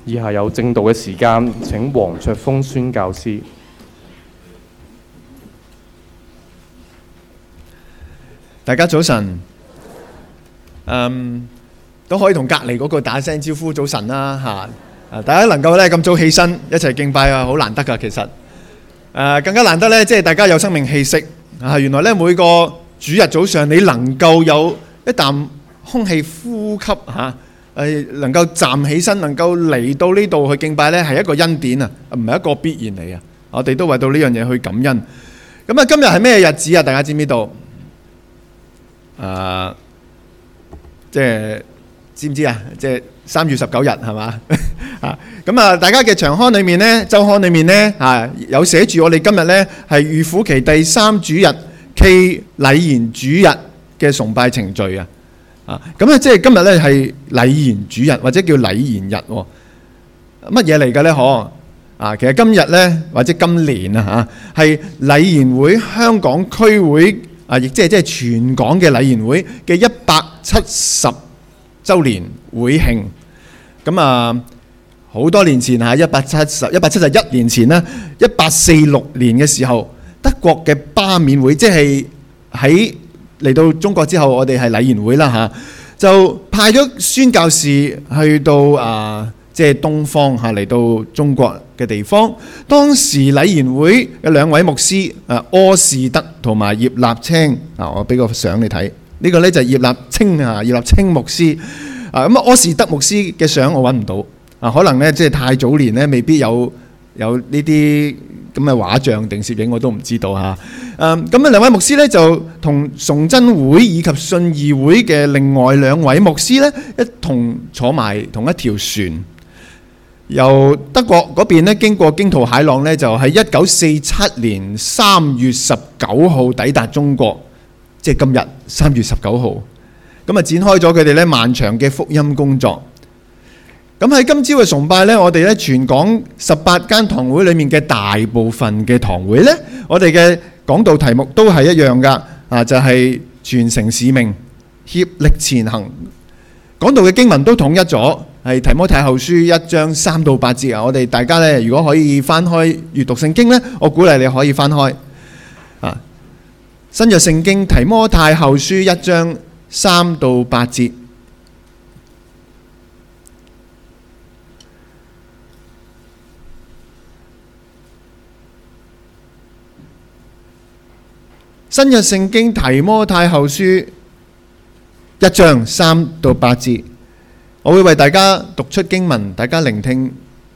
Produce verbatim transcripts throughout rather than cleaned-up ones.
以下有證道嘅時間，請黃卓峰宣教師。 大家早晨，嗯，都可以同隔離嗰個打聲招呼早晨啦嚇。啊，大家能夠咧咁早起身一齊敬拜啊，好難得噶其實。誒、呃，更加難得咧，即係大家有生命氣息啊！原來咧每個主日早上你能夠有一啖空氣呼吸嚇，誒、啊、能夠站起身，能夠嚟到呢度去敬拜咧，係一個恩典啊，唔係一個必然嚟啊！我哋都為到呢樣嘢去感恩。咁啊，今日係咩日子啊？大家知唔知道？誒、uh，即係知唔知啊？即係三月十九日係嘛？啊，咁啊，大家嘅長刊裏面呢，週刊裏面呢，啊，有寫住我哋今日呢係預苦期第三主日暨禮賢主日嘅崇拜程序啊！啊，咁啊，即係今日呢係禮賢主日或者叫禮賢日喎。乜嘢嚟嘅呢？可啊，其實今日呢，或者今年啊嚇係禮賢會香港區會。啊！亦即係即係全港嘅禮賢會嘅一百七十週年會慶，咁啊好多年前嚇，一百七十一百七十一年前啦，一八四六年嘅時候，德國嘅巴冕會，即係喺嚟到中國之後，我哋係禮賢會啦嚇，就派咗宣教士去到啊，即係東方嚇嚟到中國嘅地方。當時禮賢會嘅兩位牧師，誒柯士德同埋葉立青，啊，我俾個相你睇，呢、這個呢就係葉立青啊，葉立青牧師。啊，咁啊柯士德牧師嘅相我揾唔到，啊，可能呢即係太早年呢，未必有有呢啲咁嘅畫像定攝影，我都唔知道嚇。誒咁啊兩位牧師呢，就同崇真會以及信義會嘅另外兩位牧師呢，一同坐埋同一條船。由德國嗰邊咧，經過驚濤駭浪咧，就喺一九四七年三月十九號抵達中國，即係今日三月十九號。咁啊，展開咗佢哋咧漫長嘅福音工作。咁喺今朝嘅崇拜咧，我哋咧全港十八間堂會裡面嘅大部分嘅堂會咧，我哋嘅講道題目都係一樣噶，啊，就係傳承使命，協力前行。講道嘅經文都統一咗。係提摩太後書一章三到八節啊！我哋大家咧，如果可以翻開閱讀聖經咧，我鼓勵你可以翻開啊。新約聖經提摩太後書一章三到八節。新約聖經提摩太後書一章三到八節。我會為大家讀出經文，大家聆聽。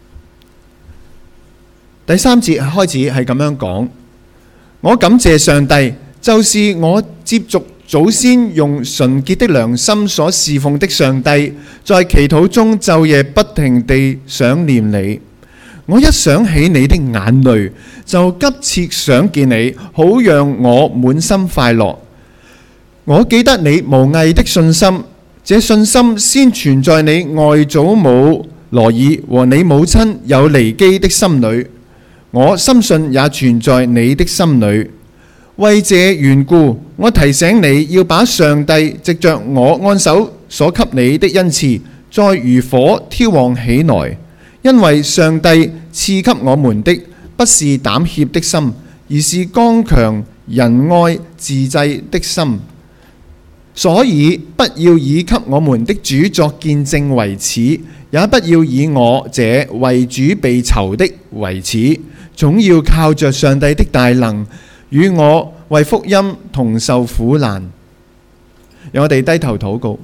第三節開始係咁樣講：我感謝上帝，就是我接續祖先用純潔的良心所侍奉的上帝，在祈禱中晝夜不停地想念你。我一想起你的眼淚，就急切想見你，好讓我滿心快樂。我記得你無偽的信心。這信心先存在你外祖母羅爾和你母親有尼基的心裏，我深信也存在你的心裏。為這緣故，我提醒你要把上帝藉着我按手所給你的恩賜，再如火挑旺起來。因為上帝賜給我們的不是膽怯的心，而是剛強仁愛自制的心。所以不要以給我們的主作見證為恥，也不要以我這為主被囚的為恥，總要靠着上帝的大能，與我為福音同受苦難。讓我哋低頭禱告。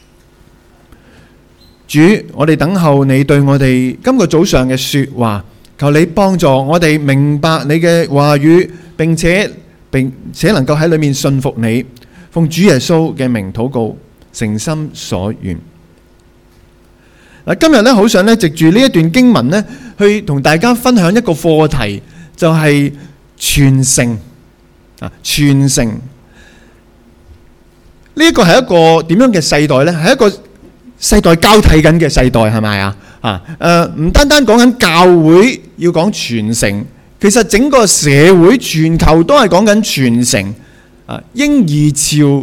主，我哋等候你對我哋今個早上嘅說話，求你幫助我哋明白你嘅話語，並且並且能夠喺裏面信服你。奉主耶穌嘅名禱告，誠心所願。嗱，今日咧好想咧藉住呢一段經文咧，去同大家分享一個課題，就係傳承啊，傳承呢一個係一個點樣嘅世代咧？係一個世代交替緊嘅世代，係咪啊？啊，誒，唔單單講緊教會要講傳承，其實整個社會全球都係講緊傳承。啊，嬰兒潮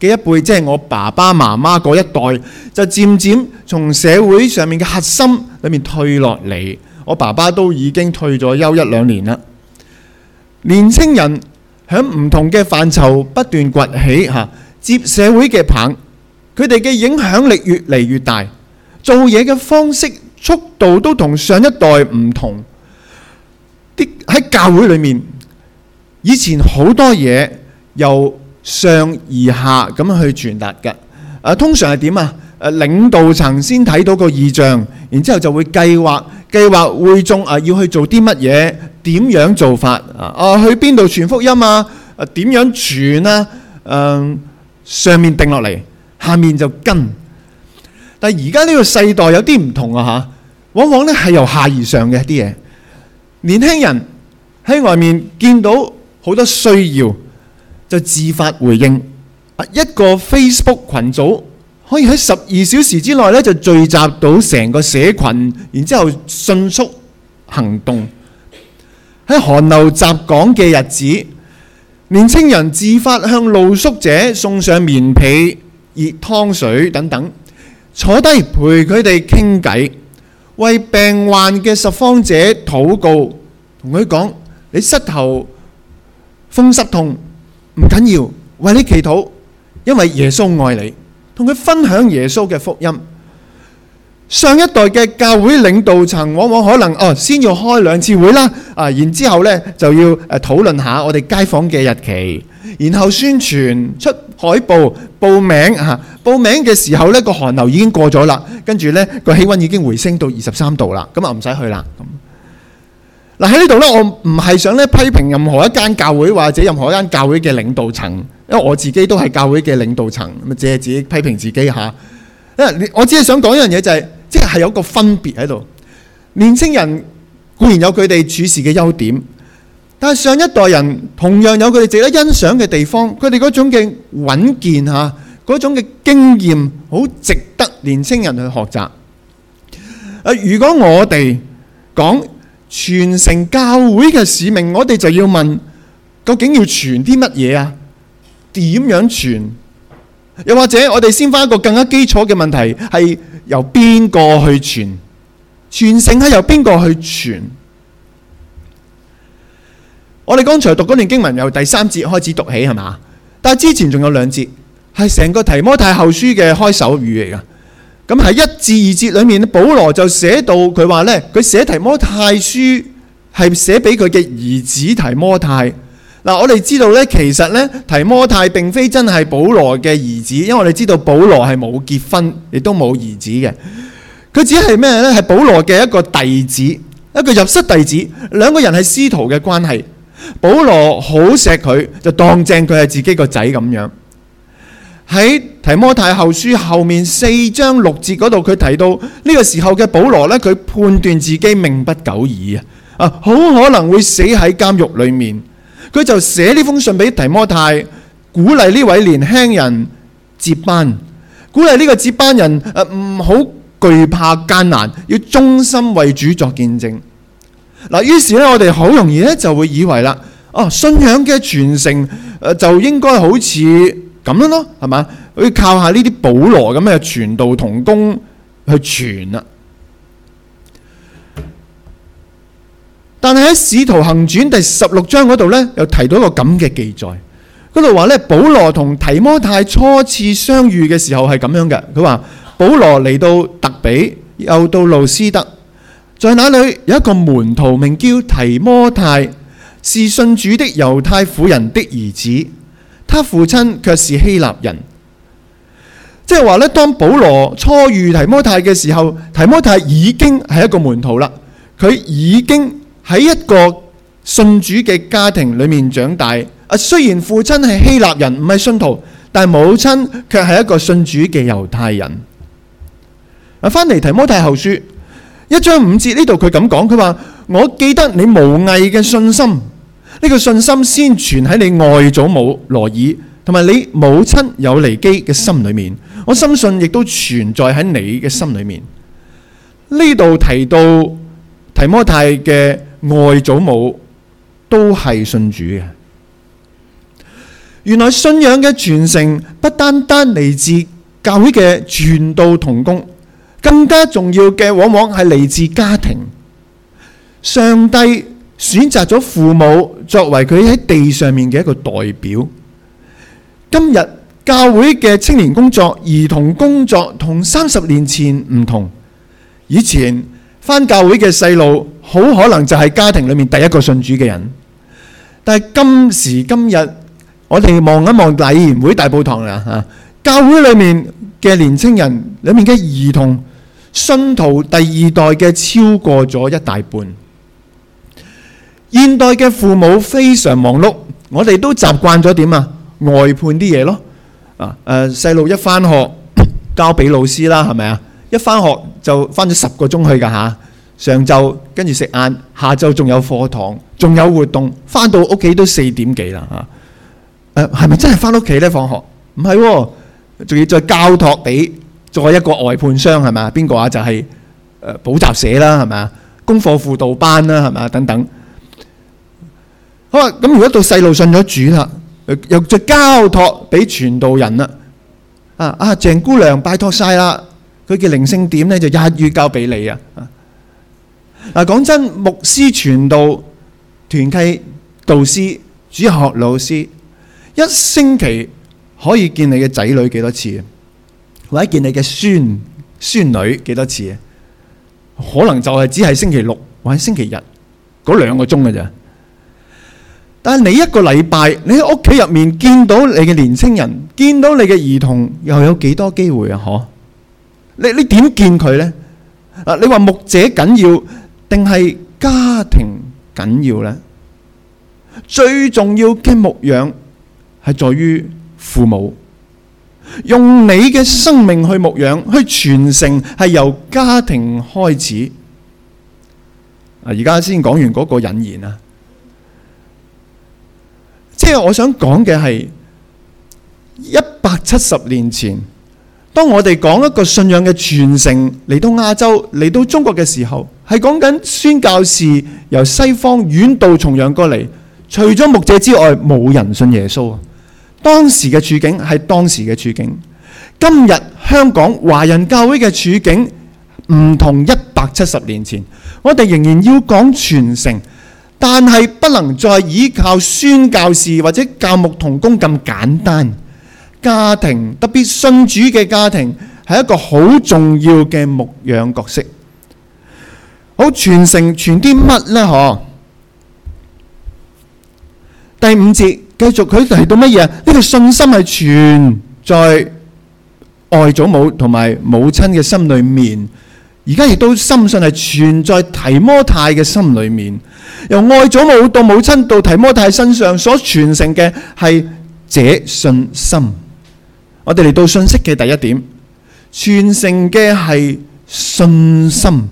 嘅一輩，即係我爸爸媽媽嗰一代，就漸漸從社會上面嘅核心裏面退落嚟。我爸爸都已經退咗休一兩年啦。年青人喺唔同嘅範疇不斷崛起嚇，接社會嘅棒，佢哋嘅影響力越嚟越大，做嘢嘅方式速度都同上一代唔同。啲喺教會裏面，以前好多嘢由上而下咁去傳達嘅。啊，通常係點啊？誒，領導層先睇到個異象，然之後就會計劃計劃會眾啊要去做啲乜嘢，點樣做法啊？啊，去邊度傳福音啊？啊，點樣傳啊？誒，上面定落嚟，下面就跟。但係而家呢個世代有啲唔同啊嚇，往往咧係由下而上嘅一啲嘢。年輕人喺外面見到好多需要，就自發回應。一個 Facebook 群組可以喺十二小時之內咧就聚集到成個社群，然之後迅速行動。喺寒流襲港嘅日子，年青人自發向露宿者送上棉被、熱湯水等等，坐低陪佢哋傾偈，為病患嘅拾荒者禱告，同佢講：你膝頭風濕痛唔緊要，為你祈禱，因為耶穌愛你。同佢分享耶穌嘅福音。上一代嘅教會領導層往往可能哦，先要開兩次會啦，啊，然之後咧就要誒討論下我哋街訪嘅日期，然後宣傳出海報報名嚇。報名嘅時候咧個寒流已經過咗啦，跟住咧個氣温已經回升到二十三度啦，咁啊唔使去啦。嗱，喺呢度咧，我唔係想咧批評任何一間教會或者任何一間教會嘅領導層，因為我自己都係教會嘅領導層，咁啊只係自己批評自己嚇。因為我只係想講一樣嘢，就係即係有個分別喺度。年青人固然有佢哋處事嘅優點，但係上一代人同樣有佢哋值得欣賞嘅地方。佢哋嗰種嘅穩健嚇，嗰種嘅經驗，好值得年青人去學習。誒，如果我哋講傳承教會嘅使命，我哋就要問：究竟要傳啲乜嘢啊？點樣傳？又或者我哋先翻一個更加基礎嘅問題，係由邊個去傳？傳承係由邊個去傳？我哋剛才讀嗰段經文由第三節開始讀起係嘛？但係之前仲有兩節係成個提摩太後書嘅開首語嚟㗎。咁喺一至二節裏面，保羅就寫到佢話咧，佢寫提摩太書係寫俾佢嘅兒子提摩太。嗱，我哋知道咧，其實咧提摩太並非真係保羅嘅兒子，因為我哋知道保羅係冇結婚，亦都冇兒子嘅。佢只係咩咧？係保羅嘅一個弟子，一個入室弟子，兩個人係師徒嘅關係。保羅好錫佢，就當正佢係自己個仔咁樣。喺提摩太後書後面四章六節嗰度，佢提到呢個時候嘅保羅咧，佢判斷自己命不久矣啊，啊，好可能會死喺監獄裏面。佢就寫呢封信俾提摩太，鼓勵呢位年輕人接班，鼓勵呢個接班人誒唔好懼怕艱難，要忠心為主作見證。嗱，於是咧我哋好容易咧就會以為啦，哦，信仰嘅傳承誒就應該好似咁樣咯，係嘛？要靠下呢啲保羅咁嘅傳道同工去傳啦。但係喺《使徒行傳》第十六章嗰度咧，又提到一個咁嘅記載。嗰度話咧，保羅同提摩太初次相遇嘅時候係咁樣嘅。佢話保羅嚟到特比，又到路斯德，在那裏有一個門徒名叫提摩太，是信主的猶太婦人的兒子，他父親卻是希臘人。即係話咧，當保羅初遇提摩太嘅時候，提摩太已經係一個門徒啦，佢已經喺一個信主嘅家庭裏面長大。啊，雖然父親係希臘人，唔係信徒，但係母親卻係一個信主嘅猶太人。啊，翻嚟提摩太後書一章五節呢度，佢咁講，佢話：我記得你無偽嘅信心，呢、這個信心先存喺你外祖母羅爾同埋你母親友尼基嘅心裏面，我深信亦都存在喺你嘅心裏面。呢度提到提摩太嘅外祖母都係信主嘅。 原來信仰嘅傳承不單單嚟自教會嘅傳道同工，更加重要嘅往往係嚟自家庭。上帝選擇咗父母作為佢喺地上面嘅一個代表。今日教會嘅青年工作、兒童工作同三十年前唔同。以前返教會嘅細路好可能就係家庭裏面第一個信主嘅人，但係今時今日我哋望一望禮賢會大埔堂啦嚇，教會裏面嘅年青人裏面嘅兒童信徒第二代嘅超過咗一大半。現代嘅父母非常忙碌，我哋都習慣咗點啊？外判啲嘢咯。啊誒，細路一返學交俾老師啦，係咪啊？一返學就返咗十個鐘去㗎嚇，上晝跟住食晏，下晝仲有課堂，仲有活動，返到屋企都四點幾啦嚇。誒係咪真係返屋企咧？放學唔係喎，仲要再交託俾再一個外判商係咪啊？邊個啊？就係誒補習社啦，係咪啊？功課輔導班啦，係咪啊？等等。好啊，咁如果到細路信咗主啦，又再交託俾傳道人啦。啊啊，鄭姑娘拜託晒啦，佢嘅靈性點咧就一於交俾你啊。嗱，講真，牧師傳道、團契導師、主學老師，一星期可以見你嘅仔女幾多次啊？或者見你嘅孫孫女幾多次啊？可能就係只係星期六或者星期日嗰兩個鐘嘅咋。但係你一個禮拜，你喺屋企入面見到你嘅年青人，見到你嘅兒童，又有幾多機會啊？嗬？你你點見佢呢？啊，你話牧者緊要定係家庭緊要呢？最重要嘅牧養係在於父母，用你嘅生命去牧養，去傳承，係由家庭開始。啊，而家先講完嗰個引言啊。即係我想講嘅係一百七十年前，當我哋講一個信仰嘅傳承嚟到亞洲、嚟到中國嘅時候，係講緊宣教士由西方遠道重洋過嚟，除咗牧者之外，冇人信耶穌。當時嘅處境係當時嘅處境。今日香港華人教會嘅處境唔同一百七十年前，我哋仍然要講傳承。但係不能再依靠宣教士或者教牧同工咁簡單。家庭，特別信主嘅家庭，係一個好重要嘅牧養角色。好，傳承傳啲乜呢？嗬。第五節繼續佢提到乜嘢？呢個信心係存在外祖母同埋母親嘅心裏面。而家亦都深信係存在提摩太嘅心裏面，由外祖母到母親到提摩太身上所傳承嘅係這信心。我哋嚟到信息嘅第一點，傳承嘅係信心。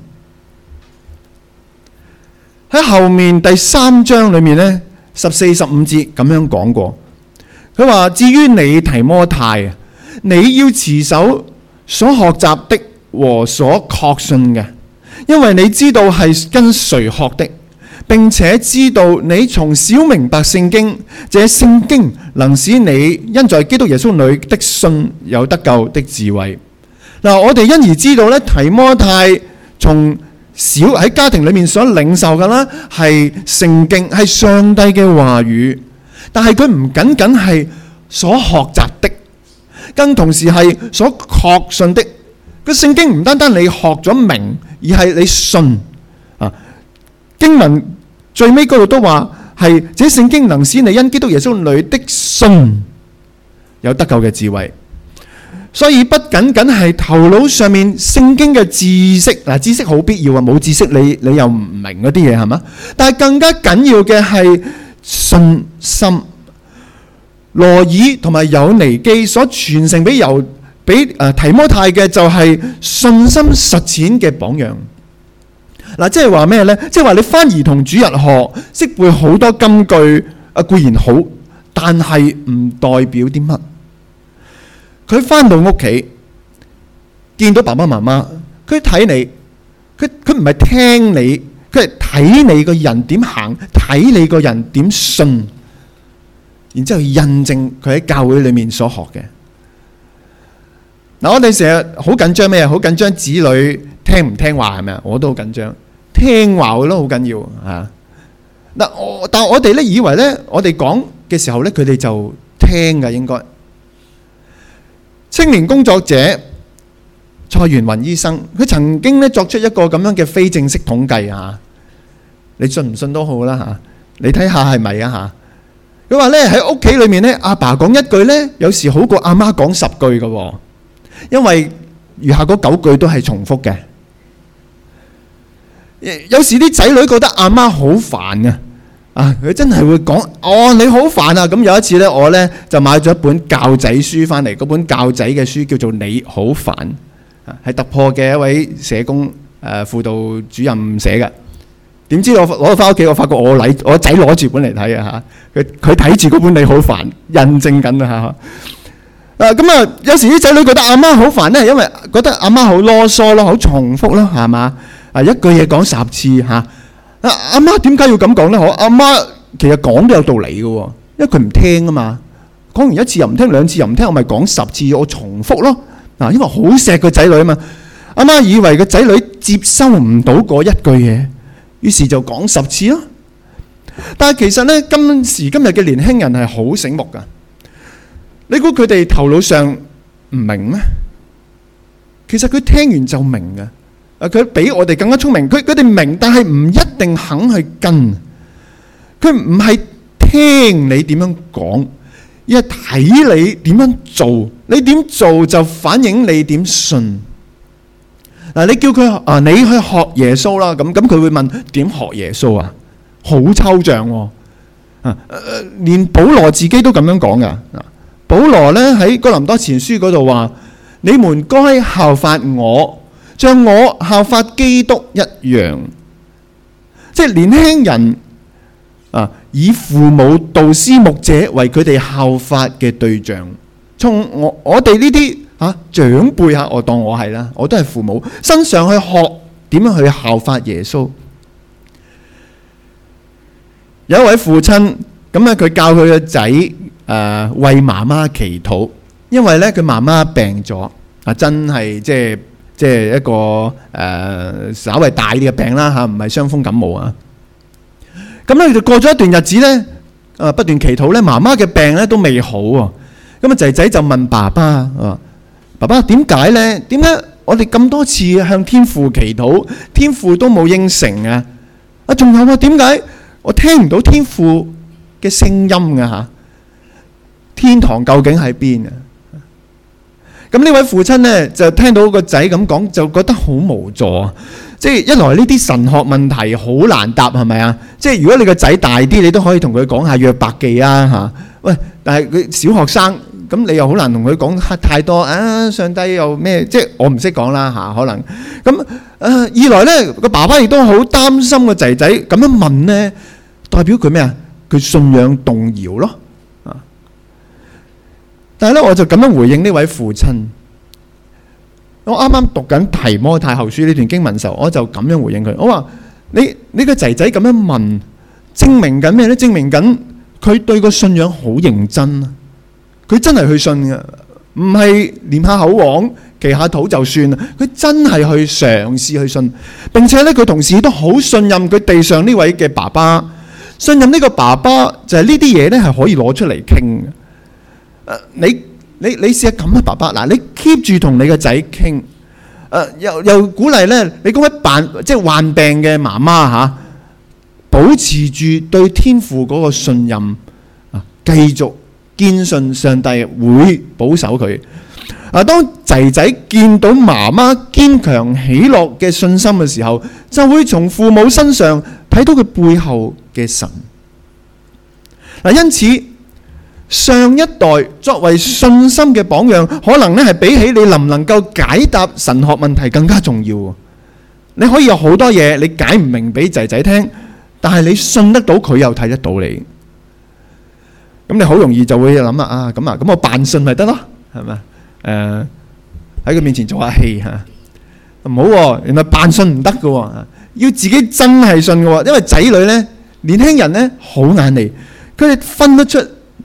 喺後面第三章裏面呢，十四十五節咁樣講過，佢話：至於你提摩太，你要持守所學習的和所確信嘅，因為你知道係跟誰學的，並且知道你從小明白聖經，這聖經能使你因在基督耶穌裏的信有得救的智慧。嗱，我哋因而知道咧，提摩太從小喺家庭裏面所領受嘅啦，係聖經，係上帝嘅話語，但係佢唔僅僅係所學習的，更同時係所確信的。個聖經唔單單你學咗明，而係你信啊。經文最尾嗰度都話係，這聖經能使你因基督耶穌裏的信有得救嘅智慧。所以不僅僅係頭腦上面聖經嘅知識，嗱，知識好必要啊，冇知識你你又唔明嗰啲嘢係嘛？但係更加緊要嘅係信心。羅爾同埋友尼基所傳承俾由俾誒提摩太嘅就係信心實踐嘅榜樣。嗱，即係話咩呢？即係話你返兒童主日學，識背好多金句啊，固然好，但係唔代表啲乜。佢返到屋企，見到爸爸媽媽，佢睇你，佢佢唔係聽你，佢係睇你個人點行，睇你個人點信。 然之後印證佢喺教會裏面所學嘅。嗱，我哋成日好緊張咩啊？好緊張子女聽唔聽話係咪啊？我都好緊張，聽話都好緊要啊！嗱，我但係我哋咧以為咧，我哋講嘅時候咧，佢哋就聽㗎應該。青年工作者蔡元雲醫生，佢曾經咧作出一個咁樣嘅非正式統計啊，你信唔信都好啦嚇，你睇下係咪啊嚇？佢話咧喺屋企裏面咧，阿爸講一句咧，有時好過阿媽講十句㗎喎，因為餘下嗰九句都係重複嘅。有時啲仔女覺得阿媽好煩啊，啊佢真係會講哦你好煩啊！咁有一次咧，我咧就買咗一本教仔書翻嚟，嗰本教仔嘅書叫做《你好煩》，係突破嘅一位社工誒輔導主任寫嘅。點知我攞到翻屋企，我發覺我禮我仔攞住本嚟睇啊嚇，佢佢睇住嗰本《你好煩》，印證緊啊嚇。誒咁啊，有時啲仔女覺得阿媽好煩咧，因為覺得阿媽好囉嗦咯，好重複咯，係嘛？啊一句嘢講十次嚇，啊阿媽點解要咁講咧？我阿媽其實講都有道理嘅喎，因為佢唔聽啊嘛，講完一次又唔聽，兩次又唔聽，我咪講十次，我重複咯。嗱，因為好錫個仔女啊嘛，阿媽以為個仔女接收唔到嗰一句嘢，於是就講十次咯。但係其實咧，今時今日嘅年輕人係好醒目㗎。你估佢哋頭腦上唔明咩？其實佢聽完就明嘅。啊，佢比我哋更加聰明。佢佢哋明，但係唔一定肯去跟。佢唔係聽你點樣講，而係睇你點樣做。你點做就反映你點信。嗱，你叫佢啊，你去學耶穌啦。咁咁佢會問點學耶穌啊？好抽象喎。啊，連保羅自己都咁樣講㗎。保羅咧喺哥林多前書嗰度話：你們該效法我，像我效法基督一樣。即係年輕人啊，以父母、導師、牧者為佢哋效法嘅對象。從我我哋呢啲啊長輩啊，我當我係啦，我都係父母身上去學點樣去效法耶穌。有一位父親咁咧，佢教佢個仔。誒、呃、為媽媽祈禱，因為咧佢媽媽病咗啊，真係即係即係一個誒、呃、稍微大啲嘅病啦嚇，唔係傷風感冒啊。咁咧就過咗一段日子咧，誒不斷祈禱咧，媽媽嘅病咧都未好喎。咁啊仔仔就問爸爸啊，爸爸點解咧？點解我哋咁多次向天父祈禱，天父都冇應承啊？啊仲有啊，點解我聽唔到天父嘅聲音㗎嚇？天堂究竟喺邊啊？咁呢位父親呢，就聽到個仔咁講，就覺得好無助啊！即係一來呢啲神學問題好難答，係咪啊？即係如果你個仔大啲，你都可以同佢講下約伯記啊嚇。喂，但係佢小學生，咁你又好難同佢講太多啊！上帝又咩？即係我唔識講啦嚇，可能咁。誒、呃、二來呢，個爸爸亦都好擔心個仔仔咁樣問呢，代表佢咩啊？佢信仰動搖咯。但係咧，我就咁樣回應呢位父親。我啱啱讀緊提摩太後書呢段經文嘅時候，我就咁樣回應佢。我話：你你個仔仔咁樣問，證明緊咩咧？證明緊佢對個信仰好認真啊！佢真係去信嘅，唔係唸下口簧、祈下禱就算啦。佢真係去嘗試去信，並且咧佢同時都好信任佢地上呢位嘅爸爸，信任呢個爸爸就係呢啲嘢咧係可以攞出嚟傾嘅。誒，你你你試下咁啊，爸爸嗱，你 keep 住同你個仔傾，誒又又鼓勵咧，你嗰位患即係患病嘅媽媽嚇，保持住對天父嗰個信任啊，繼續堅信上帝會保守佢。啊，當仔仔見到媽媽堅強喜樂嘅信心嘅時候，就會從父母身上睇到佢背後嘅神。嗱，因此。上一代作為信心嘅榜樣，可能咧係比起你能唔能夠解答神學問題更加重要。你可以有好多嘢你解唔明俾仔仔聽，但係你信得到佢又睇得到你，咁你好容易就會諗啦啊咁啊咁我扮信咪得咯，係咪？誒喺佢面前做下戲嚇，唔好喎，原來扮信唔得嘅喎，要自己真係信嘅喎，因為仔女咧、年輕人咧好眼利，佢哋分得出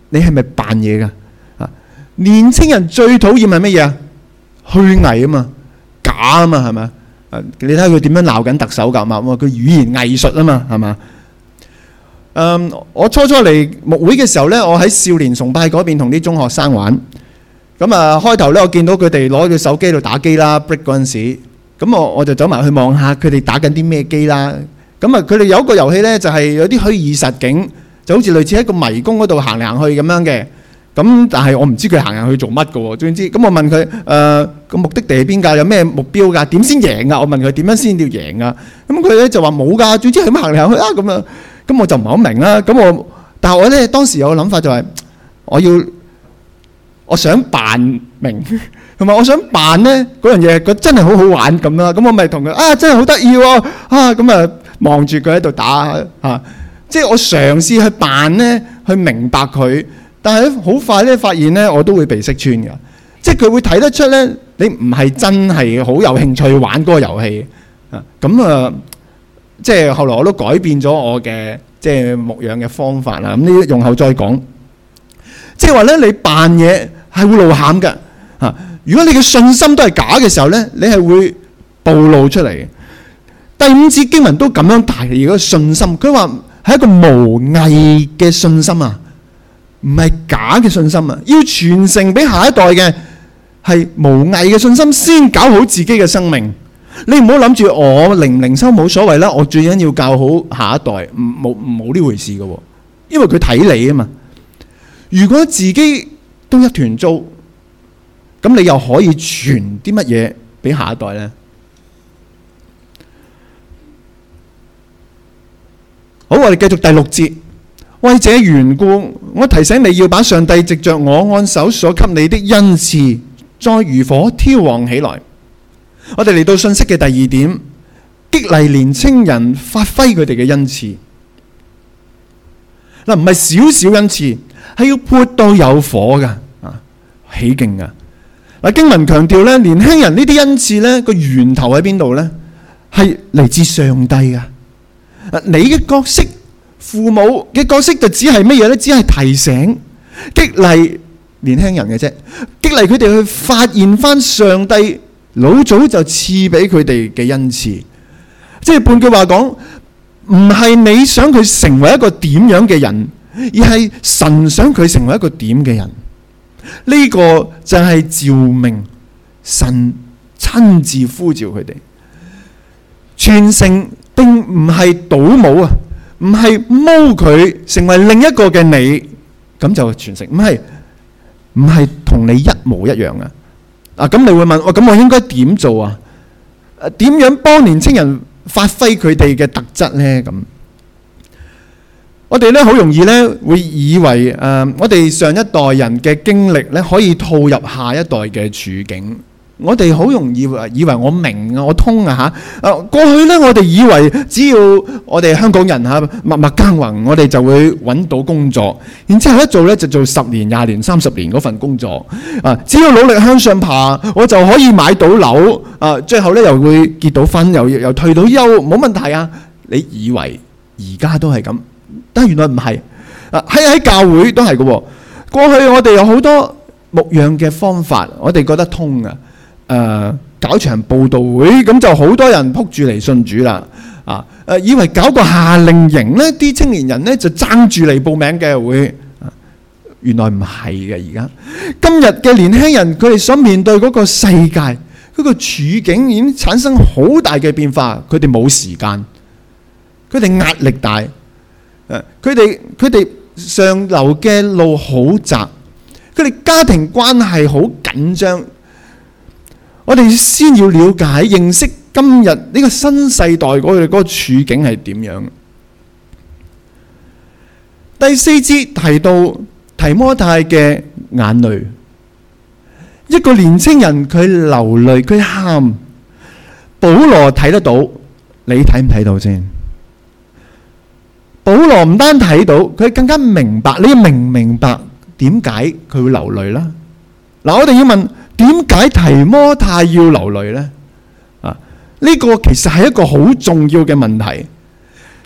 你係咪扮嘢㗎？啊，年青人最討厭係乜嘢啊？虛偽啊嘛，假啊嘛，係咪啊？你睇下佢點樣鬧緊特首㗎嘛？佢語言藝術啊嘛，係嘛？嗯，我初初嚟牧會嘅時候咧，我喺少年崇拜嗰邊同啲中學生玩。咁啊，開頭咧我見到佢哋攞住手機度打機啦 ，break 嗰陣時，咁我我就走埋去望下佢哋打緊啲咩機啦。咁啊，佢哋有一個遊戲咧，就係有啲虛擬實境，就好似類似喺個迷宮嗰度行嚟行去咁樣嘅。咁但係我唔知佢行行去做乜嘅喎，總之咁我問佢誒個目的地係邊㗎？有咩目標㗎？點先贏啊？我問佢點樣先叫贏啊？咁佢咧就話冇㗎，總之係咁行嚟行去啊咁樣。咁我就唔係好明啦。咁我但係我咧當時有個諗法就係我要我想扮明，同埋我想扮咧嗰樣嘢，佢真係好好玩咁啦。咁我咪同佢啊，真係好得意喎啊！咁啊望住佢喺度打啊，即係我嘗試去扮咧，去明白佢。但係好快咧，發現咧我都會被識穿㗎。即係佢會睇得出咧，你唔係真係好有興趣玩嗰個遊戲啊。咁啊，即係後來我都改變咗我嘅即係牧養嘅方法啦。咁呢啲用後再講。即係話咧，你扮嘢係會露餡㗎嚇。如果你嘅信心都係假嘅時候咧，你係會暴露出嚟嘅。第五節經文都咁樣提嗰個信心，佢話係一個無偽嘅信心啊。唔係假嘅信心啊！要傳承俾下一代嘅係無偽嘅信心，先搞好自己嘅生命。你唔好諗住我靈唔靈修冇所謂啦，我最緊要教好下一代，唔冇冇呢回事嘅喎。因為佢睇你啊嘛。如果自己都一團糟，咁你又可以傳啲乜嘢俾下一代呢？好，我哋繼續第六節。為這緣故，我提醒你要把上帝藉着我按手所給你的恩賜，再如火挑旺起來。我哋嚟到信息嘅第二點，激勵年青人發揮佢哋嘅恩賜。嗱，唔係少少恩賜，係要潑到有火噶，啊，起勁噶。嗱，經文強調咧，年輕人呢啲恩賜咧個源頭喺邊度咧？係嚟自上帝噶。你嘅角色。父母嘅角色就只係乜嘢呢？只係提醒、激勵年輕人嘅啫，激勵佢哋去發現翻上帝老早就賜俾佢哋嘅恩賜。即係換句話講，唔係你想佢成為一個點樣嘅人，而係神想佢成為一個點嘅人。呢個就係召命，神親自呼召佢哋。傳承並唔係倒模啊！唔係踎佢成為另一個嘅你，咁就傳承。唔係唔係同你一模一樣啊！啊，咁你會問我，咁我應該點做啊？誒，點樣幫年青人發揮佢哋嘅特質呢？咁我哋咧好容易咧會以為誒、呃，我哋上一代人嘅經歷咧可以套入下一代嘅處境。我哋好容易以為我明啊，我通啊嚇！誒，過去咧，我哋以為只要我哋香港人嚇默默耕耘，我哋就會揾到工作。然之後一做咧就做十年、廿年、三十年嗰份工作。啊，只要努力向上爬，我就可以買到樓。啊，最後咧又會結到婚，又又退到休，冇問題啊！你以為而家都係咁，但係原來唔係。啊，喺喺教會都係嘅喎。過去我哋有好多牧養嘅方法，我哋覺得通啊。誒、呃、搞場佈道會，咁就好多人撲住嚟信主啦。啊誒、呃，以為搞個夏令營呢，啲青年人呢就爭住嚟報名嘅會、啊。原來唔係嘅。而家今日嘅年輕人，佢哋所面對嗰個世界，嗰、嗰個處境已經產生好大嘅變化。佢哋冇時間，佢哋壓力大。誒、啊，佢哋佢哋上流嘅路好窄，佢哋家庭關係好緊張。我哋先要了解、認識今日呢個新世代嗰個嗰個處境係點樣。第四節提到提摩太嘅眼淚，一個年青人佢流淚，佢喊。保羅睇得到，你睇唔睇到先？保羅唔單睇到，佢更加明白。你明唔明白點解佢會流淚啦？嗱，我哋要問。點解提摩太要流淚呢？啊，呢個其實係一個好重要嘅問題。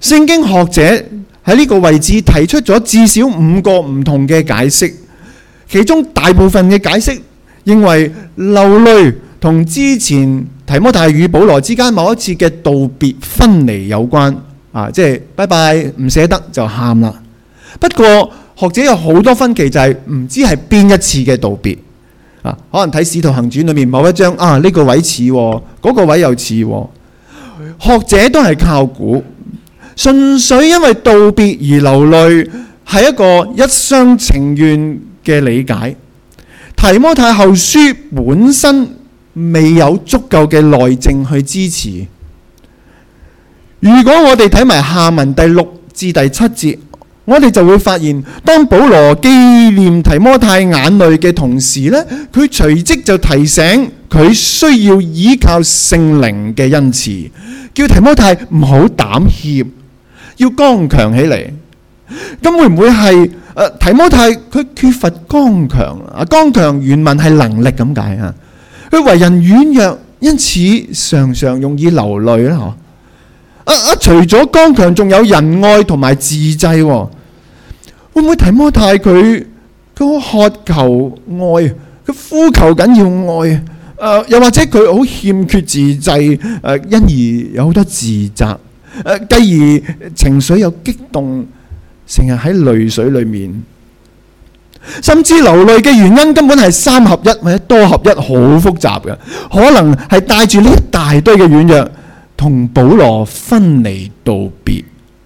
聖經學者喺呢個位置提出咗至少五個唔同嘅解釋，其中大部分嘅解釋認為流淚同之前提摩太與保羅之間某一次嘅道別分離有關，啊，即係拜拜唔捨得就喊啦。不過學者有好多分歧，就係唔知係邊一次嘅道別啊，可能睇《使徒行傳》裏面某一章啊，呢個位似，嗰個位又似，學者都係靠估。純粹因為道別而流淚係一個一廂情願嘅理解。提摩太後書本身未有足夠嘅內證去支持。如果我哋睇埋下文第六至第七節，我哋就會發現，當保羅紀念提摩太眼淚嘅同時呢，佢隨即就提醒佢需要依靠聖靈嘅恩賜，叫提摩太唔好膽怯，要剛強起嚟。咁會唔會係誒提摩太佢缺乏剛強啊？剛強原文係能力咁解啊。佢為人軟弱，因此常常容易流淚啦。嗬啊啊！除咗剛強，仲有仁愛同埋自制。會唔會提摩太佢佢好渴求愛，佢呼求緊要愛？誒、呃，又或者佢好欠缺自制，誒、呃，因而有好多自責，誒、呃，繼而情緒又激動，成日喺淚水裏面，甚至流淚嘅原因根本係三合一或者多合一，好複雜嘅，可能係帶住呢一大堆嘅軟弱，同保羅分離道別。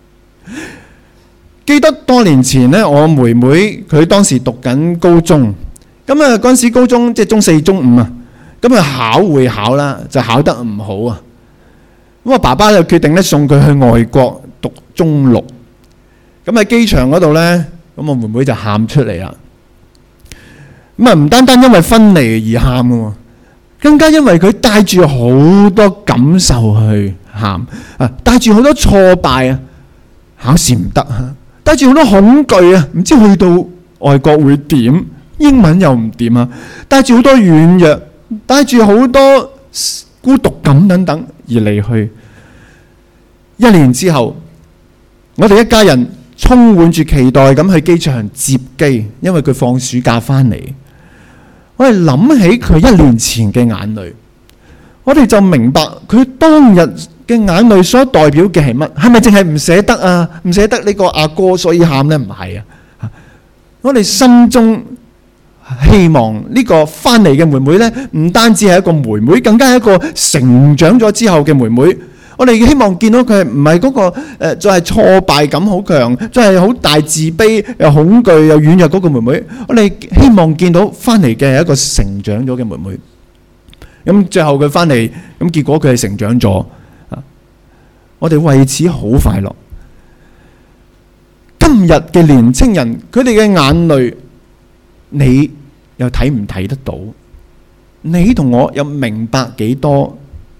記得多年前呢，我妹妹佢當時讀緊高中，咁啊嗰陣時高中即係中四、中五啊，咁啊考會考啦，就考得唔好啊。咁我爸爸就決定咧送佢去外國讀中六。咁喺機場嗰度呢，咁我妹妹就喊出嚟啦。咁啊唔單單因為分離而喊嘅，更加因為佢帶住好多感受去喊啊，帶住好多挫敗啊，考試唔得啊，帶住好多恐懼啊，唔知去到外國會點，英文又唔掂啊，帶住好多軟弱，帶住好多孤獨感等等而離去。一年之後，我哋一家人充滿住期待咁去機場接機，因為佢放暑假翻嚟。我哋諗起佢一年前嘅眼淚，我哋就明白佢當日嘅眼淚所代表嘅係乜？係咪淨係唔捨得啊？唔捨得呢個阿哥所以喊呢？唔係啊！我哋心中希望呢個翻嚟嘅妹妹呢，唔單止係一個妹妹，更加係一個成長咗之後嘅妹妹。我哋希望見到佢唔係嗰個誒，再係挫敗感好強，再係好大自卑又恐懼又軟弱嗰個妹妹。我哋希望見到翻嚟嘅係一個成長咗嘅妹妹。咁最後佢翻嚟，咁結果佢係成長咗。我哋為此好快樂。今日嘅年青人，佢哋嘅眼淚，你又睇唔睇得到？你同我又明白幾多？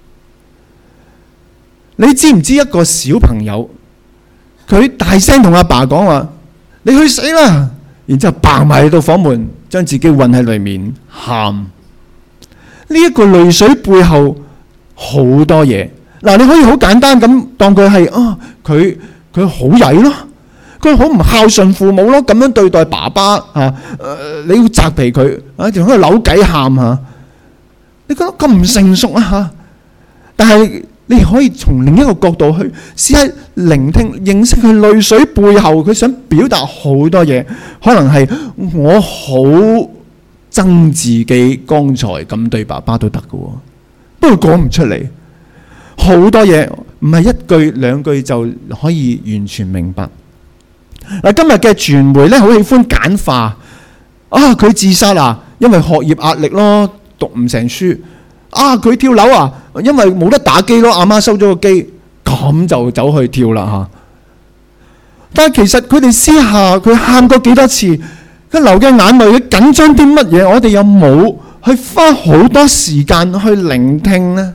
你知唔知一個小朋友，佢大聲同阿爸講話：你去死啦！然之後嘭埋去到房門，將自己困喺裏面喊。呢一個淚水背後好多嘢。嗱，你可以好簡單咁當佢係啊，佢佢好曳咯，佢好唔孝順父母咯，咁樣對待爸爸啊，呃、你要責備佢啊，仲喺度扭計喊嚇，你覺得咁唔成熟啊嚇？但係你可以從另一個角度去試下聆聽、認識佢淚水背後，佢想表達好多嘢，可能係我好憎自己剛才咁對爸爸都得嘅喎，不過講唔出嚟。好多嘢唔係一句兩句就可以完全明白。嗱，今日嘅傳媒咧好喜歡簡化啊，佢自殺啊，因為學業壓力咯，讀唔成書啊，佢跳樓啊，因為冇得打機咯，阿媽收咗個機，咁就走去跳啦嚇。但係其實佢哋私下佢喊過幾多次，佢流嘅眼淚，佢緊張啲乜嘢，我哋有冇去花好多時間去聆聽呢？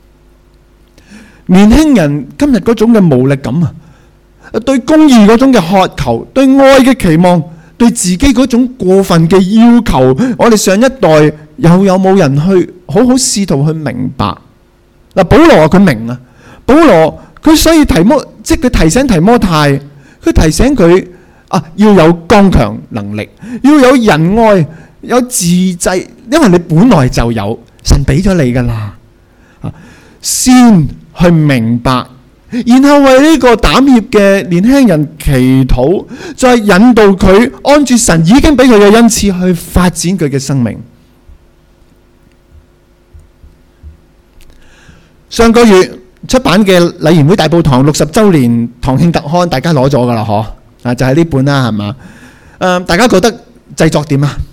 年輕人今日嗰種嘅無力感啊，對公義嗰種嘅渴求，對愛嘅期望，對自己嗰種過分嘅要求，我哋上一代又有冇人去好好試圖去明白？嗱，保羅佢明啊，保羅佢所以提摩，即係佢提醒提摩太，佢提醒佢啊，要有剛強能力，要有仁愛，有自制，因為你本來就有，神俾咗你噶啦，先去明白，然後為呢個膽怯嘅年輕人祈禱，再引導佢按住神已經俾佢嘅恩賜去發展佢嘅生命。上個月出版嘅禮賢會大報堂六十週年堂慶特刊，大家攞咗噶啦，嗬啊，就係呢本啦，係嘛？誒，大家覺得製作點啊？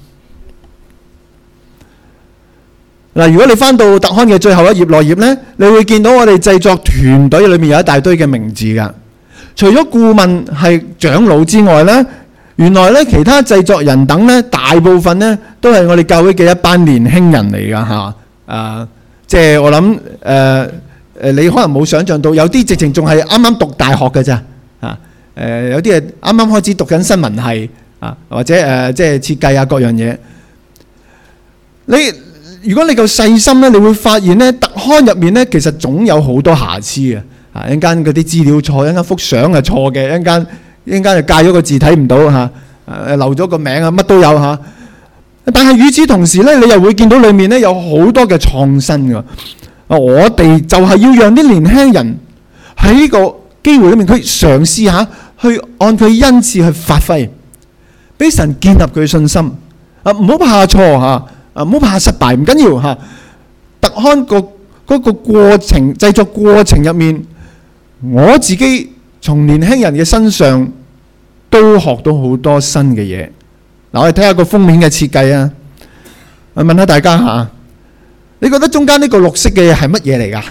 嗱，如果你翻到特刊嘅最後一頁內頁咧，你會見到我哋製作團隊裏面有一大堆嘅名字噶。除咗顧問係長老之外咧，原來咧其他製作人等咧，大部分咧都係我哋教會嘅一班年輕人嚟噶嚇。啊，即係我諗誒誒，你可能冇想像到，有啲直情仲係啱啱讀大學嘅咋啊？誒，有啲係啱啱開始讀緊新聞系啊，或者誒即係設計啊各樣嘢。你如果你夠細心咧，你會發現咧，特刊入面咧，其實總有好多瑕疵嘅。啊，一陣間嗰啲資料錯，一陣間幅相係錯嘅，一陣間一陣間就戒咗個字睇唔到嚇，誒漏咗個名啊，乜都有嚇。但係與此同時咧，你又會見到裡面咧有好多嘅創新㗎。啊，我哋就係要讓啲年輕人喺呢個機會裡面，佢嘗試下去按佢恩賜去發揮，俾神建立佢信心。啊，唔好怕錯嚇。啊！唔好怕失敗，唔緊要嚇。特刊個嗰個過程製作過程入面，我自己從年輕人嘅身上都學到好多新嘅嘢。嗱，我哋睇下個封面嘅設計啊！我問下大家嚇，你覺得中間呢個綠色嘅嘢係乜嘢嚟㗎？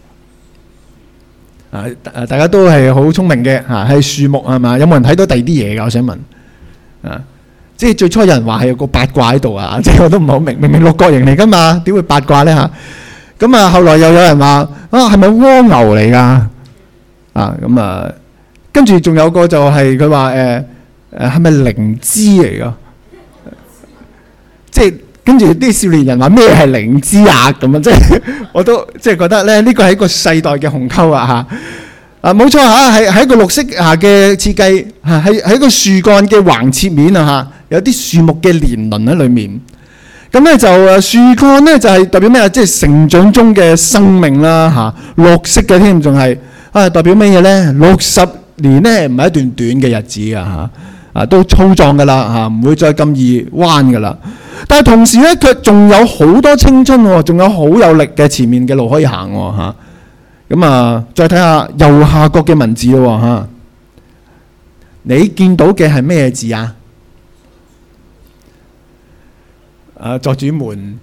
啊誒，大家都係好聰明嘅嚇，係樹木係嘛？有冇人睇到第二啲嘢㗎？我想問啊！即係最初有人話係有個八卦喺度啊！即係我都唔係好明，明明六角形嚟㗎嘛，點會八卦咧嚇？咁啊，後來又有人話啊，係咪蝸牛嚟㗎？啊咁啊，跟住仲有個就係佢話誒誒係咪靈芝嚟㗎？即係跟住啲少年人話咩係靈芝啊？咁啊，即係我都即係覺得咧，呢個係一個世代嘅鴻溝啊嚇！啊，冇錯嚇，係係一個綠色下嘅設計嚇，係係一個樹幹嘅橫切面啊嚇。有啲樹木嘅年輪喺裏面，咁咧就誒樹幹咧就係代表咩啊？即係成長中嘅生命啦嚇，綠色嘅添，仲係啊代表咩嘢咧？六十年咧唔係一段短嘅日子啊嚇，啊都粗壯噶啦嚇，唔會再咁易彎噶啦。但係同時咧，佢仲有好多青春喎，仲有好有力嘅前面嘅路可以行喎嚇。咁啊，再睇下右下角嘅文字咯嚇，你見到嘅係咩字啊？啊！作主們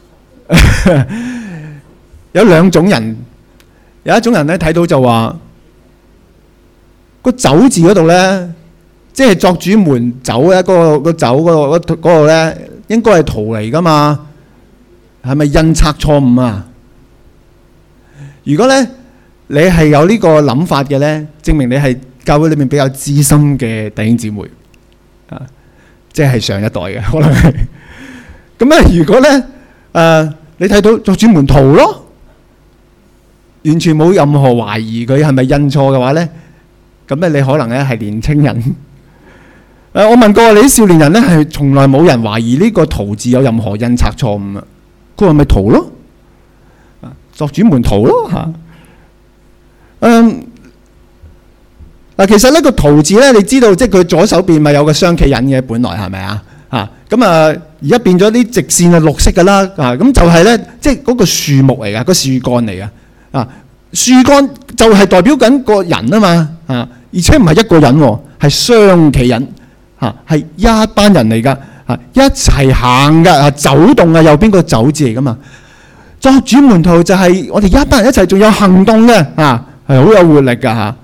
有兩種人，有一種人咧睇到就話個走字嗰度咧，即係作主們走咧，嗰個個走嗰個嗰個咧，應該係圖嚟噶嘛？係咪印刷錯誤啊？如果咧你係有呢個諗法嘅咧，證明你係教會裏面比較資深嘅弟兄姊妹啊，即係上一代嘅可能係。咁咧，如果咧誒、呃、你睇到作主門徒咯，完全冇任何懷疑佢係咪印錯嘅話咧，咁咧你可能咧係年青人。誒、呃，我問過你啲少年人咧，係從來冇人懷疑呢個徒字有任何印刷錯誤啊。佢話咪徒咯，作主門徒咯嚇。嗯嗱，其實呢個徒字咧，你知道即係佢左手邊咪有個雙企人嘅，本來係咪啊？嚇咁啊！而家變咗啲直線係綠色㗎啦，啊咁就係咧，即係嗰個樹木嚟㗎，個樹幹嚟㗎，啊樹幹就係代表緊個人啊嘛，啊而且唔係一個人喎，係雙企人，嚇係一班人嚟㗎，啊一齊行㗎，啊走動啊，右邊個走字嚟㗎嘛。作主門徒就係我哋一班人一齊，仲有行動嘅，啊係好有活力㗎嚇。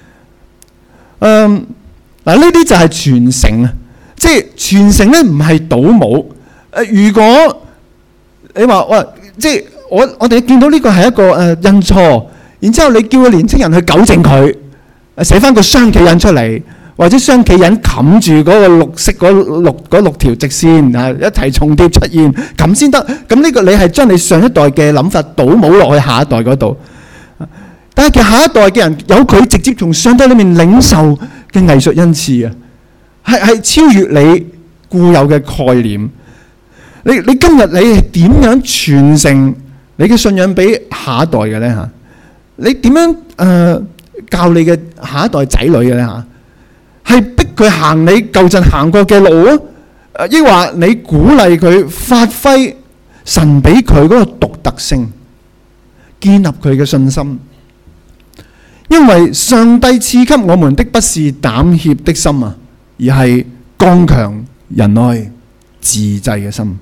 嗯嗱，呢啲就係傳承啊。即係傳承咧，唔係倒模。誒，如果你話哇，即係我我哋見到呢個係一個誒印錯，然之後你叫個年青人去糾正佢，誒寫翻個雙企印出嚟，或者雙企印冚住嗰個綠色嗰六嗰六條直線啊，一齊重疊出現，咁先得。咁呢個你係將你上一代嘅諗法倒模落去下一代嗰度。 但係其實下一代嘅人有佢直接從上帝裏面領受嘅藝術恩賜啊，係係超越你固有嘅概念。你你今日你係點樣傳承你嘅信仰俾下一代嘅咧嚇？你點樣誒、呃、教你嘅下一代仔女嘅咧嚇？係逼佢行你舊陣行過嘅路啊，抑或你鼓勵佢發揮神俾佢嗰個獨特性，建立佢嘅信心？因為上帝賜給我們的不是膽怯的心啊，而係剛強仁愛自制嘅心。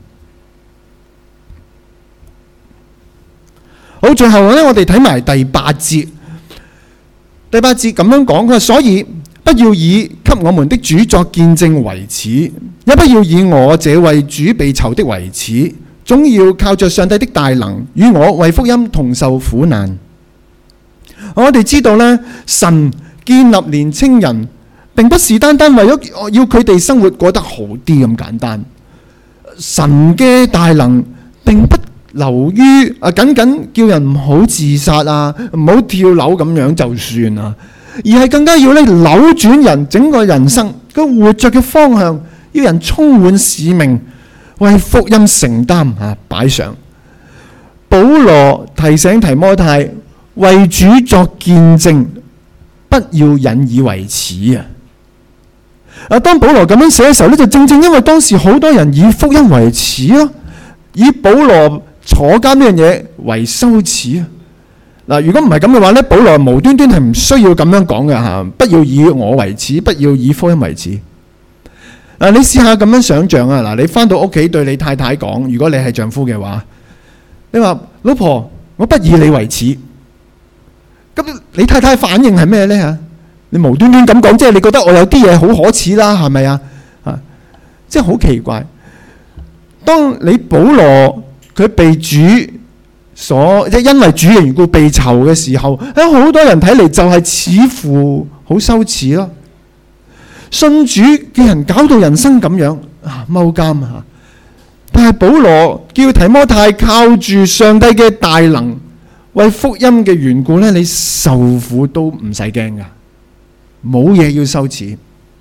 好，最後咧，我哋睇埋第八節。第八節咁樣講，佢話：所以不要以給我們的主作見證為恥，也不要以我這為主被囚的為恥，總要靠着上帝的大能，與我為福音同受苦難。我哋知道咧，神建立年青人，並不是單單為咗要佢哋生活過得好啲咁簡單。神嘅大能並不流於啊，僅僅叫人唔好自殺啊，唔好跳樓咁樣就算啊，而係更加要咧扭轉人整個人生個活着嘅方向，要人充滿使命，為福音承擔啊擺上。保羅提醒提摩太，為主作見證，不要引以為恥啊！啊，當保羅咁樣寫嘅時候咧，就正正因為當時好多人以福音為恥咯，以保羅坐監呢樣嘢為羞恥啊！嗱，如果唔係咁嘅話咧，保羅無端端係唔需要咁樣講嘅嚇，不要以我為恥，不要以福音為恥。嗱，你試下咁樣想像啊！嗱，你翻到屋企對你太太講，如果你係丈夫嘅話，你話老婆，我不以你為恥。咁你太太反應係咩咧嚇？你無端端咁講，即係你覺得我有啲嘢好可恥啦，係咪啊？啊，即係好奇怪。當你保羅佢被主所即係因為主嘅緣故被囚嘅時候，喺好多人睇嚟就係似乎好羞恥咯。信主嘅人搞到人生咁樣啊，踎監啊！但係保羅叫提摩太靠住上帝嘅大能，為福音嘅緣故咧，你受苦都唔使驚噶，冇嘢要羞恥。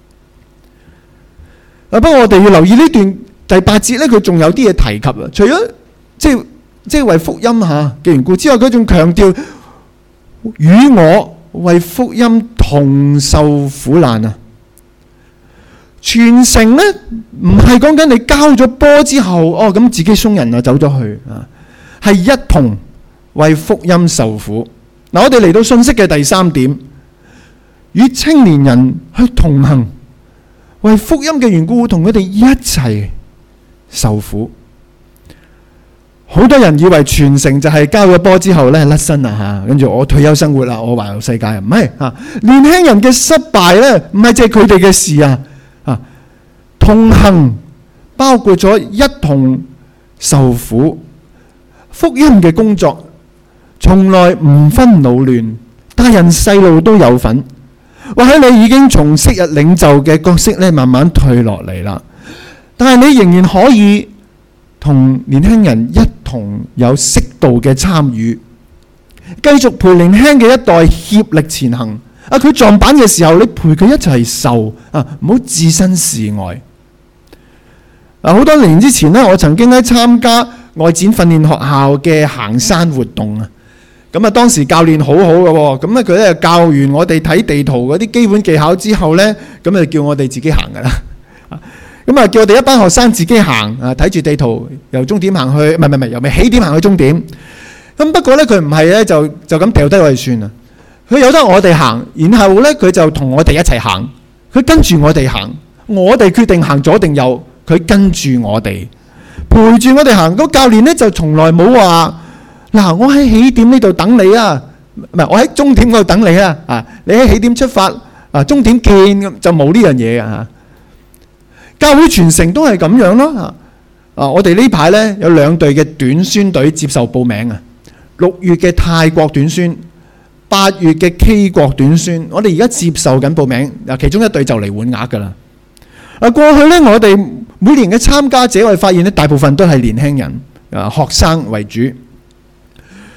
啊，不過我哋要留意呢段第八節咧，佢仲有啲嘢提及啊。除咗即係即係為福音吓嘅緣故之外，佢仲強調與我為福音同受苦難啊。傳承咧唔係講緊你交咗波之後，哦咁自己鬆人啊走咗去啊，係一同為福音受苦。嗱，我哋嚟到信息嘅第三點，與青年人去同行，為福音嘅緣故，同佢哋一齊受苦。好多人以為傳承就係交咗波之後咧甩身啦吓，跟住我退休生活啦，我環遊世界啊，唔係啊！年輕人嘅失敗咧，唔係淨係佢哋嘅事啊。同行包括咗一同受苦，福音嘅工作從來唔分老嫩，大人細路都有份。或者你已經從昔日領袖嘅角色咧慢慢退落嚟啦，但係你仍然可以同年輕人一同有適度嘅參與，繼續陪年輕嘅一代協力前行。啊，佢撞板嘅時候，你陪佢一齊受啊，唔好置身事外。啊！好多年之前咧，我曾經咧參加外展訓練學校嘅行山活動啊。咁啊，當時教練好好嘅喎，咁咧佢咧教完我哋睇地圖嗰啲基本技巧之後咧，咁就叫我哋自己行噶啦。咁啊，叫我哋一班學生自己行啊，睇住地圖由終點行去，唔係唔係由咪起點行去終點。咁不過咧，佢唔係咧就就咁掉低我哋算啦。佢由得我哋行，然後咧佢就同我哋一齊行，佢跟住我哋行，我哋決定行左定右。佢跟住我哋，陪住我哋行。個教練咧就從來冇話嗱，我喺起點呢度等你啊，唔係我喺終點嗰度等你啊。啊，你喺起點出發啊，終點見，咁就冇呢樣嘢嘅嚇。教會傳承都係咁樣咯。啊，我哋呢排咧有兩隊嘅短宣隊接受報名啊。六月嘅泰國短宣，八月嘅 K 國短宣，我哋而家接受緊報名。嗱，其中一隊就嚟滿額㗎啦。啊，過去咧我哋每年嘅參加者，我哋發現咧大部分都係年輕人，啊學生為主。隨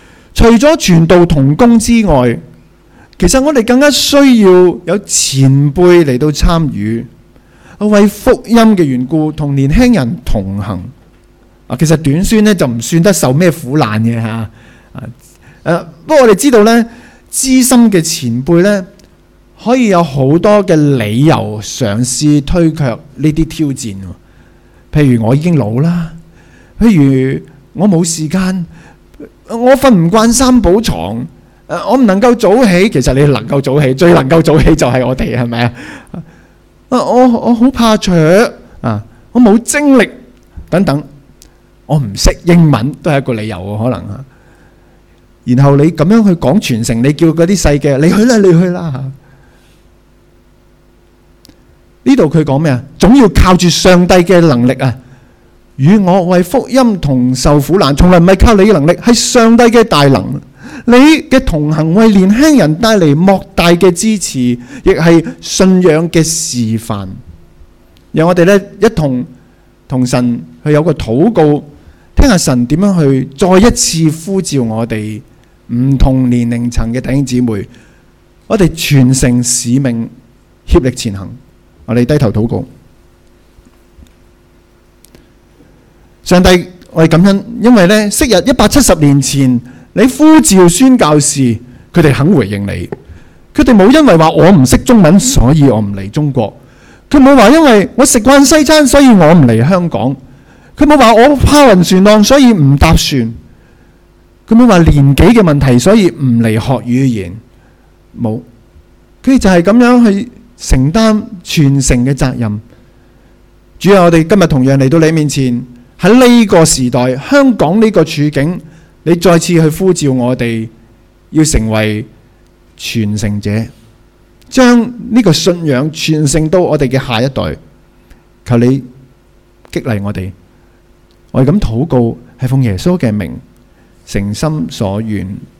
除咗傳道同工之外，其實我哋更加需要有前輩嚟到參與，為福音嘅緣故同年輕人同行。啊，其實短宣咧就唔算得受咩苦難嘅嚇。誒，不過我哋知道咧，資深嘅前輩咧可以有好多嘅理由嘗試推卻呢啲挑戰。譬如我已經老啦，譬如我冇時間，我瞓唔慣三寶床，誒，我唔能夠早起。其實你能夠早起，最能夠早起就係我哋，係咪啊？啊，我我好怕雀啊，我冇精力等等，我唔識英文都係一個理由喎，可能啊。然後你咁樣去講傳承，你叫嗰啲細嘅，你去啦，你去啦。呢度佢講咩啊？總要靠住上帝嘅能力啊，與我為福音同受苦難，從來唔係靠你嘅能力，係上帝嘅大能。你嘅同行為年輕人帶嚟莫大嘅支持，亦係信仰嘅示範。讓我哋咧一同同神去有個禱告，聽下神點樣去再一次呼召我哋唔同年齡層嘅弟兄姊妹，我哋傳承使命，協力前行。我哋低頭禱告。上帝，我哋感恩，因為咧昔日一百七十年前你呼召宣教士，佢哋肯回應你，佢哋冇因為話我唔識中文所以我唔嚟中國，佢冇話因為我食慣西餐所以我唔嚟香港，佢冇話我怕暈船浪所以唔搭船，佢冇話年紀嘅問題所以唔嚟學語言，冇，佢哋就係咁樣去承擔傳承嘅責任。主啊，我哋今日同樣嚟到你面前，喺呢個時代，香港呢個處境，你再次去呼召我哋要成為傳承者，將呢個信仰傳承到我哋嘅下一代。求你激勵我哋，我哋咁禱告係奉耶穌嘅名，誠心所願。